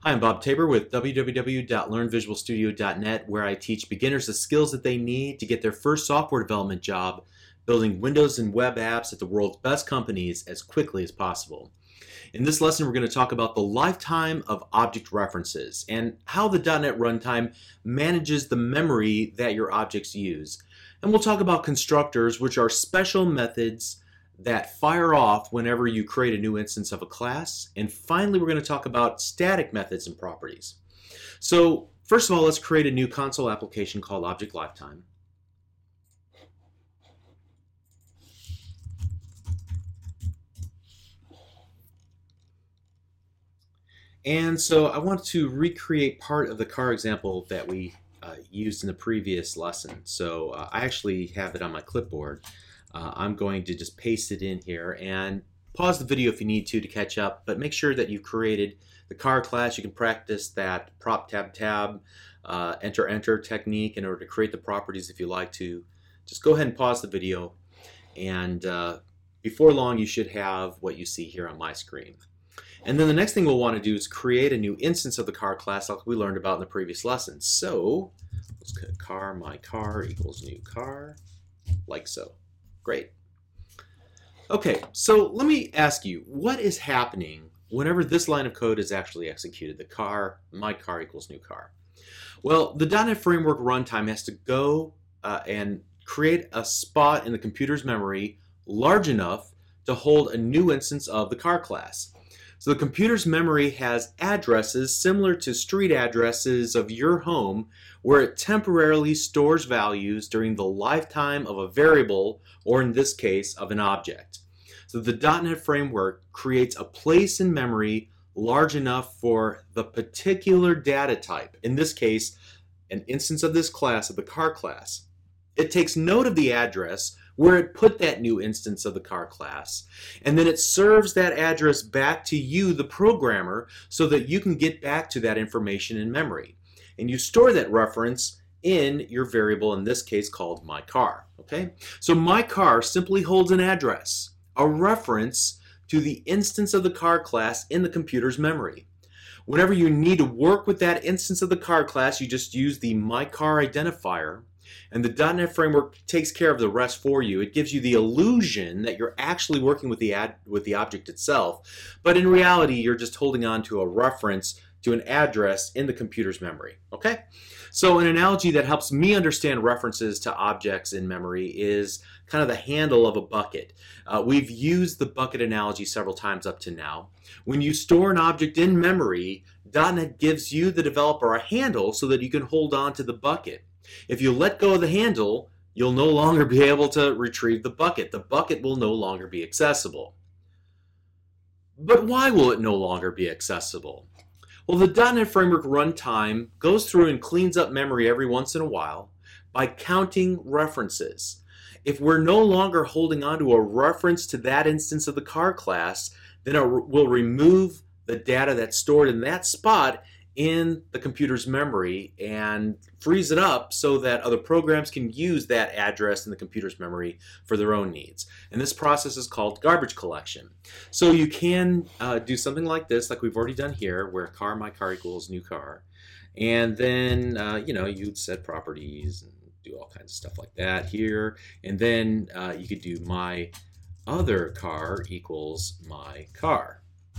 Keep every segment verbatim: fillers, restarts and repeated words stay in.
Hi, I'm Bob Tabor with w w w dot learn visual studio dot net, where I teach beginners the skills that they need to get their first software development job building Windows and web apps at the world's best companies as quickly as possible. In this lesson, we're going to talk about the lifetime of object references and how the .dot net runtime manages the memory that your objects use. And we'll talk about constructors, which are special methods that fire off whenever you create a new instance of a class. And finally, we're going to talk about static methods and properties. So first of all, let's create a new console application called Object Lifetime. And so I want to recreate part of the car example that we uh, used in the previous lesson. So uh, I actually have it on my clipboard. Uh, I'm going to just paste it in here and pause the video if you need to to catch up, but make sure that you've created the car class. You can practice that prop tab tab, uh, enter enter technique in order to create the properties if you like to. Just go ahead and pause the video, and uh, before long you should have what you see here on my screen. And then the next thing we'll want to do is create a new instance of the car class like we learned about in the previous lesson. So let's get car my car equals new car, like so. Great. Okay, so let me ask you, what is happening whenever this line of code is actually executed? The car, my car equals new car. Well, the .dot net Framework runtime has to go uh, and create a spot in the computer's memory large enough to hold a new instance of the car class. So the computer's memory has addresses similar to street addresses of your home, where it temporarily stores values during the lifetime of a variable, or in this case, of an object. So the .dot net Framework creates a place in memory large enough for the particular data type, in this case, an instance of this class, of the car class. It takes note of the address where it put that new instance of the car class, and then it serves that address back to you, the programmer, so that you can get back to that information in memory. And you store that reference in your variable, in this case called my car. Okay? So my car simply holds an address, a reference to the instance of the car class in the computer's memory. Whenever you need to work with that instance of the car class, you just use the my car identifier, and the .dot net Framework takes care of the rest for you. It gives you the illusion that you're actually working with the ad, with the object itself, but in reality you're just holding on to a reference to an address in the computer's memory. Okay? So an analogy that helps me understand references to objects in memory is kind of the handle of a bucket. Uh, we've used the bucket analogy several times up to now. When you store an object in memory, .dot net gives you, the developer, a handle so that you can hold on to the bucket. If you let go of the handle, you'll no longer be able to retrieve the bucket. The bucket will no longer be accessible. But why will it no longer be accessible? Well, the .dot net Framework runtime goes through and cleans up memory every once in a while by counting references. If we're no longer holding on to a reference to that instance of the car class, then it will remove the data that's stored in that spot in the computer's memory and frees it up so that other programs can use that address in the computer's memory for their own needs. And this process is called garbage collection. So you can uh, do something like this, like we've already done here, where car my car equals new car, and then uh, you know, you'd set properties and do all kinds of stuff like that here, and then uh, you could do my other car equals my car.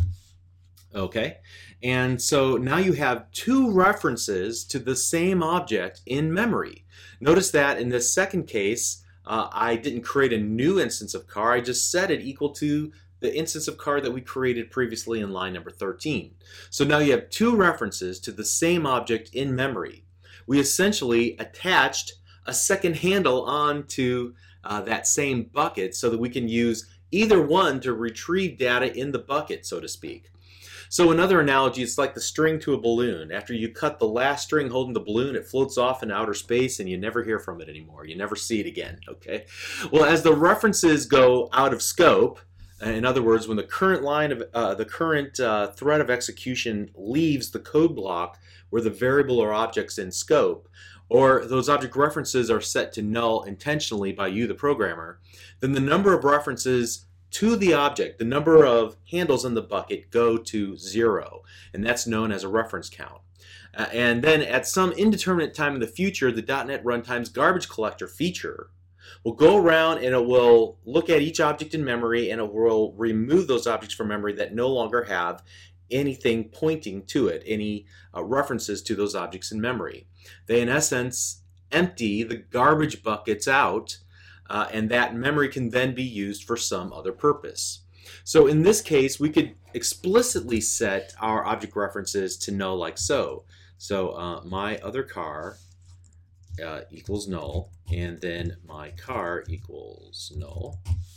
Okay, and so now you have two references to the same object in memory. Notice that in this second case, uh, I didn't create a new instance of car. I just set it equal to the instance of car that we created previously in line number thirteen. So now you have two references to the same object in memory. We essentially attached a second handle onto uh, that same bucket so that we can use either one to retrieve data in the bucket, so to speak. So another analogy, it's like the string to a balloon. After you cut the last string holding the balloon, it floats off in outer space and you never hear from it anymore. You never see it again, okay? Well, as the references go out of scope, in other words, when the current line of uh, the current uh, thread of execution leaves the code block where the variable or object's in scope, or those object references are set to null intentionally by you, the programmer, then the number of references to the object, the number of handles in the bucket go to zero, and that's known as a reference count. Uh, and then at some indeterminate time in the future, the .dot net Runtime's garbage collector feature will go around and it will look at each object in memory and it will remove those objects from memory that no longer have anything pointing to it, any uh, references to those objects in memory. They, in essence, empty the garbage buckets out, uh, and that memory can then be used for some other purpose. So in this case, we could explicitly set our object references to null like so. So uh, my other car uh, equals null, and then my car equals null.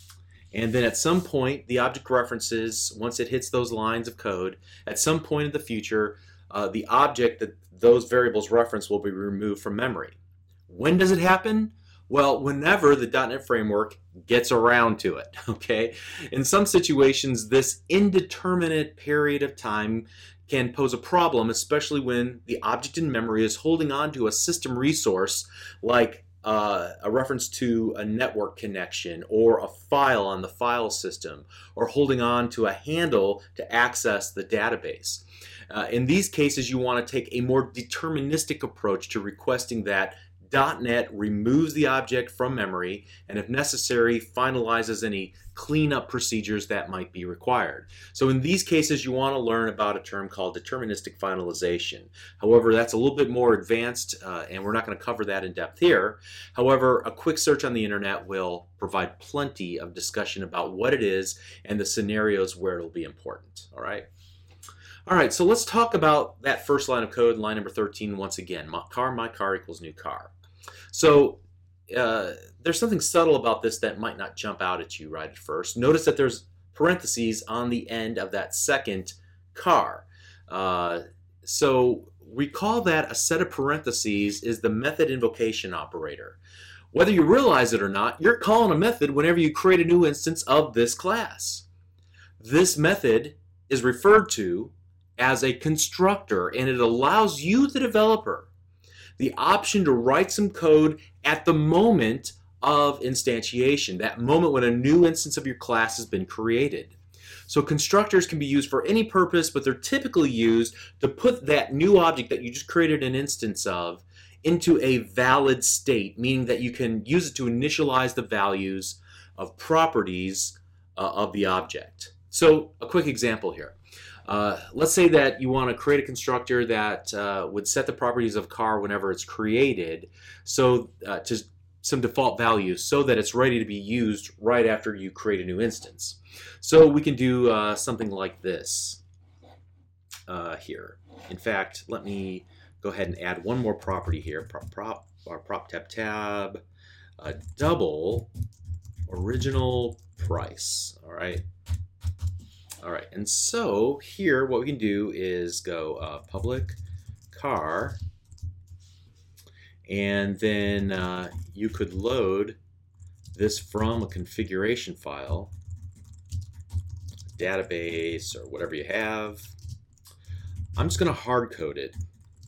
And then at some point, the object references, once it hits those lines of code, at some point in the future, uh, the object that those variables reference will be removed from memory. When does it happen? Well, whenever the .dot net framework gets around to it, okay? In some situations, this indeterminate period of time can pose a problem, especially when the object in memory is holding on to a system resource like uh, a reference to a network connection or a file on the file system, or holding on to a handle to access the database. Uh, in these cases, you want to take a more deterministic approach to requesting that .dot net removes the object from memory and, if necessary, finalizes any cleanup procedures that might be required. So in these cases, you want to learn about a term called deterministic finalization. However, that's a little bit more advanced, uh, and we're not going to cover that in depth here. However, a quick search on the internet will provide plenty of discussion about what it is and the scenarios where it'll be important. All right? All right, so let's talk about that first line of code, line number thirteen, once again. My car, my car equals new car. So uh, there's something subtle about this that might not jump out at you right at first. Notice that there's parentheses on the end of that second car. Uh, so recall that a set of parentheses is the method invocation operator. Whether you realize it or not, you're calling a method whenever you create a new instance of this class. This method is referred to as a constructor, and it allows you, the developer, the option to write some code at the moment of instantiation, that moment when a new instance of your class has been created. So constructors can be used for any purpose, but they're typically used to put that new object that you just created an instance of into a valid state, meaning that you can use it to initialize the values of properties uh, of the object. So a quick example here. Uh, let's say that you want to create a constructor that uh, would set the properties of car whenever it's created, so uh, to some default values, so that it's ready to be used right after you create a new instance. So we can do uh, something like this uh, here. In fact, let me go ahead and add one more property here. Prop, prop, or prop tab tab, uh, double original price. All right. All right, and so here what we can do is go uh, public car, and then uh, you could load this from a configuration file, database, or whatever you have. I'm just going to hard code it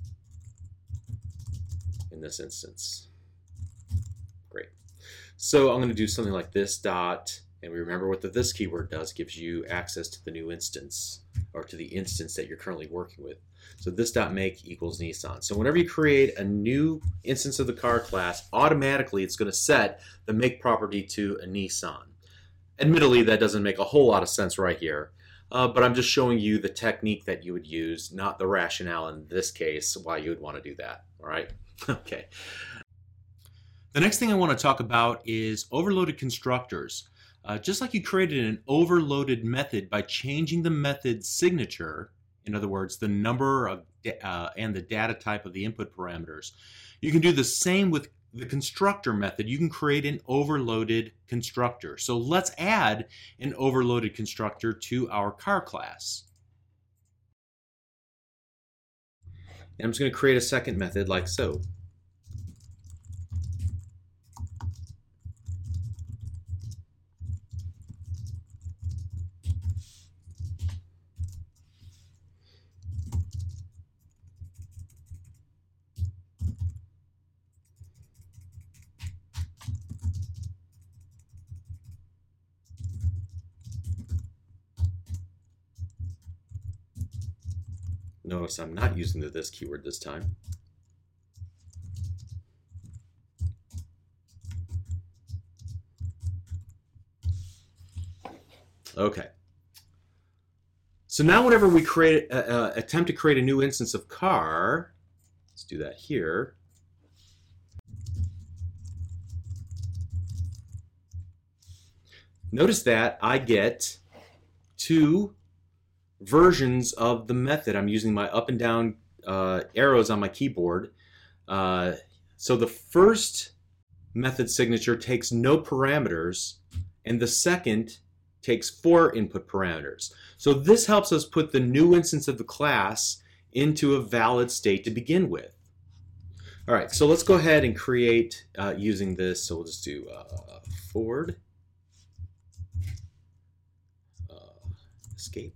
in this instance. Great. So I'm going to do something like this dot. And we remember what the this keyword does, gives you access to the new instance, or to the instance that you're currently working with. So this dot make equals Nissan. So whenever you create a new instance of the car class, automatically it's going to set the make property to a Nissan. Admittedly, that doesn't make a whole lot of sense right here, uh, but I'm just showing you the technique that you would use, not the rationale in this case why you would want to do that. All right? Okay. The next thing I want to talk about is overloaded constructors. Uh, just like you created an overloaded method by changing the method's signature, in other words, the number of uh, and the data type of the input parameters, you can do the same with the constructor method. You can create an overloaded constructor. So let's add an overloaded constructor to our car class. And I'm just going to create a second method like so. Notice I'm not using the this keyword this time. Okay. So now whenever we create, uh, uh, attempt to create a new instance of car, let's do that here. Notice that I get two versions of the method. I'm using my up and down uh, arrows on my keyboard. Uh, so the first method signature takes no parameters, and the second takes four input parameters. So this helps us put the new instance of the class into a valid state to begin with. All right, so let's go ahead and create uh, using this. So we'll just do uh, Ford. Escape.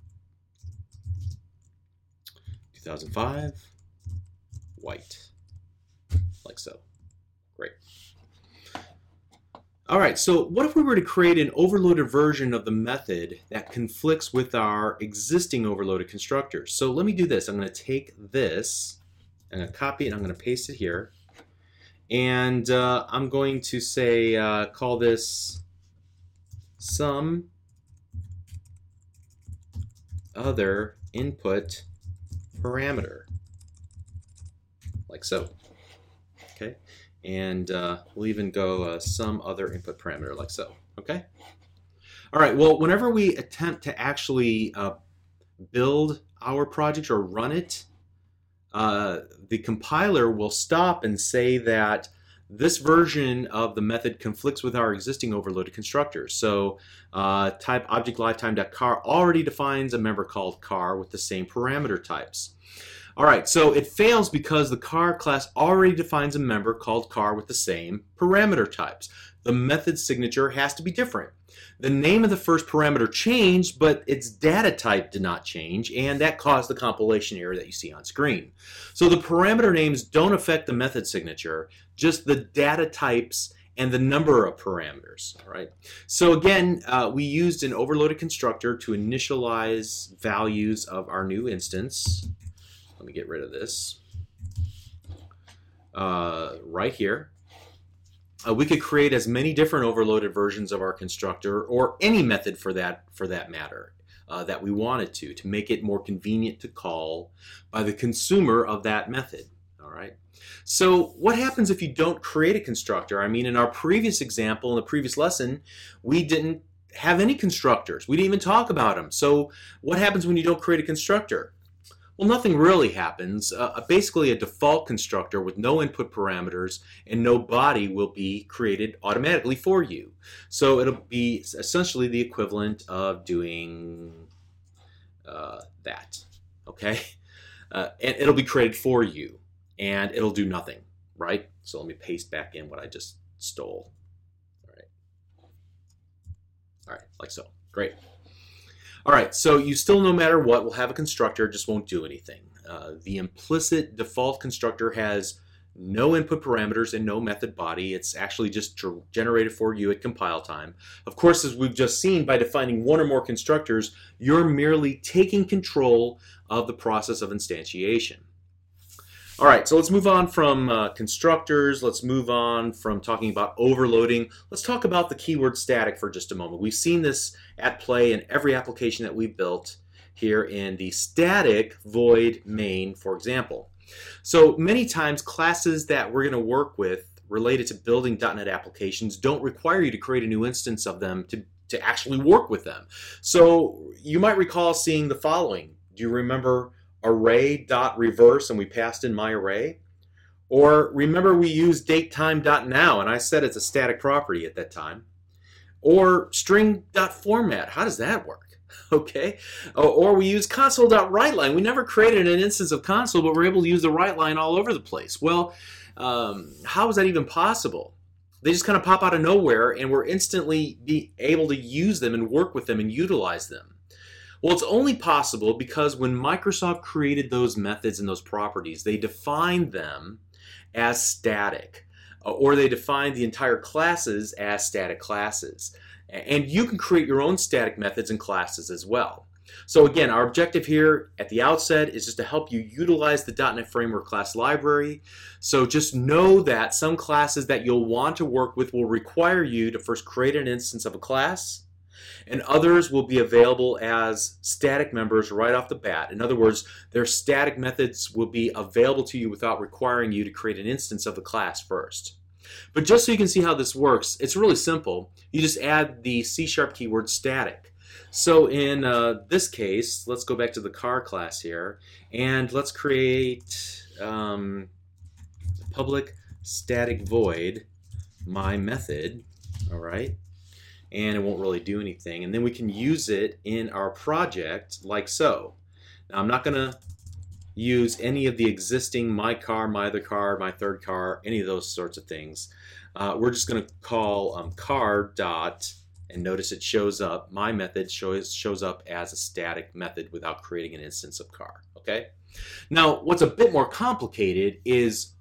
two thousand five, white, like so. Great. All right, so what if we were to create an overloaded version of the method that conflicts with our existing overloaded constructors? So let me do this. I'm going to take this, I'm going to copy it, and I'm going to paste it here. And uh, I'm going to say, uh, call this some other input parameter, like so. Okay, and uh, we'll even go uh, some other input parameter, like so. Okay. All right. Well, whenever we attempt to actually uh, build our project or run it, uh, the compiler will stop and say that this version of the method conflicts with our existing overloaded constructors. So uh, type object lifetime.car already defines a member called car with the same parameter types. All right, so it fails because the car class already defines a member called car with the same parameter types. The method signature has to be different. The name of the first parameter changed, but its data type did not change, and that caused the compilation error that you see on screen. So the parameter names don't affect the method signature, just the data types and the number of parameters. All right. So again, uh, we used an overloaded constructor to initialize values of our new instance. Let me get rid of this. Uh, right here. Uh, we could create as many different overloaded versions of our constructor, or any method for that for that matter, uh, that we wanted to, to make it more convenient to call by the consumer of that method. All right. So what happens if you don't create a constructor? I mean, in our previous example, in the previous lesson, we didn't have any constructors. We didn't even talk about them. So what happens when you don't create a constructor? Well, nothing really happens. Uh, basically, a default constructor with no input parameters and no body will be created automatically for you. So it'll be essentially the equivalent of doing uh, that, okay? Uh, and it'll be created for you, and it'll do nothing, right? So let me paste back in what I just stole. All right. All right, like so. Great. All right, so you still, no matter what, will have a constructor, just won't do anything. Uh, the implicit default constructor has no input parameters and no method body. It's actually just generated for you at compile time. Of course, as we've just seen, by defining one or more constructors, you're merely taking control of the process of instantiation. All right, so let's move on from uh, constructors. Let's move on from talking about overloading. Let's talk about the keyword static for just a moment. We've seen this at play in every application that we've built here in the static void main, for example. So many times classes that we're going to work with related to building dot net applications don't require you to create a new instance of them to, to actually work with them. So you might recall seeing the following. Do you remember array.reverse and we passed in my array? Or remember we used datetime.now and I said it's a static property at that time? Or string.format, how does that work? Okay, or we use console.writeLine. We never created an instance of console, but we're able to use the write line all over the place. Well, um, how is that even possible? They just kind of pop out of nowhere and we're instantly be able to use them and work with them and utilize them. Well, it's only possible because when Microsoft created those methods and those properties, they defined them as static, or they defined the entire classes as static classes. And you can create your own static methods and classes as well. So again, our objective here at the outset is just to help you utilize the dot net Framework class library. So just know that some classes that you'll want to work with will require you to first create an instance of a class, and others will be available as static members right off the bat. In other words, their static methods will be available to you without requiring you to create an instance of the class first. But just so you can see how this works, it's really simple. You just add the C sharp keyword static. So in uh, this case, let's go back to the car class here, and let's create um, public static void my method, all right? And it won't really do anything. And then we can use it in our project like so. Now I'm not gonna use any of the existing my car, my other car, my third car, any of those sorts of things. Uh, we're just gonna call um, car dot, and notice it shows up, my method shows, shows up as a static method without creating an instance of car, okay? Now what's a bit more complicated is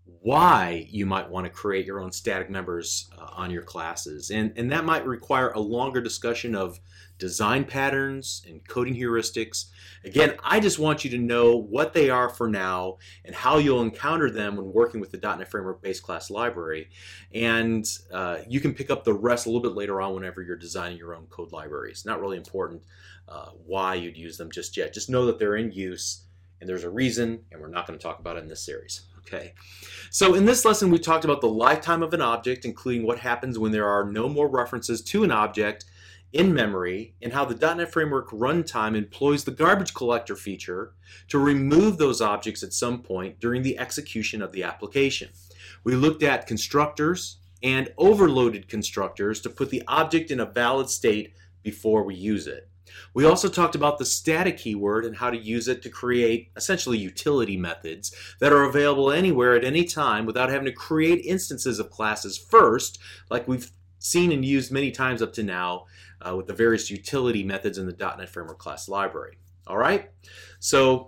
why you might want to create your own static members uh, on your classes. And, and that might require a longer discussion of design patterns and coding heuristics. Again, I just want you to know what they are for now and how you'll encounter them when working with the dot net Framework base class library. And uh, you can pick up the rest a little bit later on whenever you're designing your own code libraries. Not really important uh, why you'd use them just yet. Just know that they're in use and there's a reason, and we're not going to talk about it in this series. Okay, so in this lesson we talked about the lifetime of an object, including what happens when there are no more references to an object in memory, and how the dot net Framework runtime employs the garbage collector feature to remove those objects at some point during the execution of the application. We looked at constructors and overloaded constructors to put the object in a valid state before we use it. We also talked about the static keyword and how to use it to create essentially utility methods that are available anywhere at any time without having to create instances of classes first, like we've seen and used many times up to now uh, with the various utility methods in the dot net Framework class library. All right? So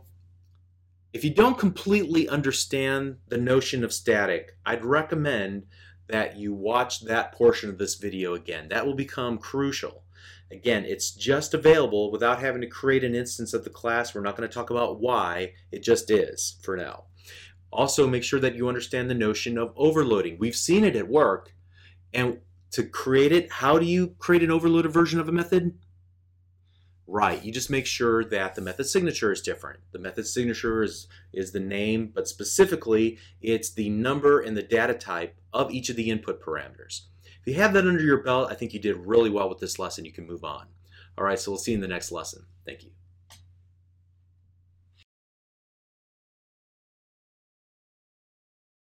if you don't completely understand the notion of static, I'd recommend that you watch that portion of this video again. That will become crucial. Again, it's just available without having to create an instance of the class. We're not going to talk about why. It just is for now. Also, make sure that you understand the notion of overloading. We've seen it at work. And to create it, how do you create an overloaded version of a method? Right, you just make sure that the method signature is different. The method signature is, is the name, but specifically, it's the number and the data type of each of the input parameters. If you have that under your belt, I think you did really well with this lesson. You can move on. All right, so we'll see you in the next lesson. Thank you.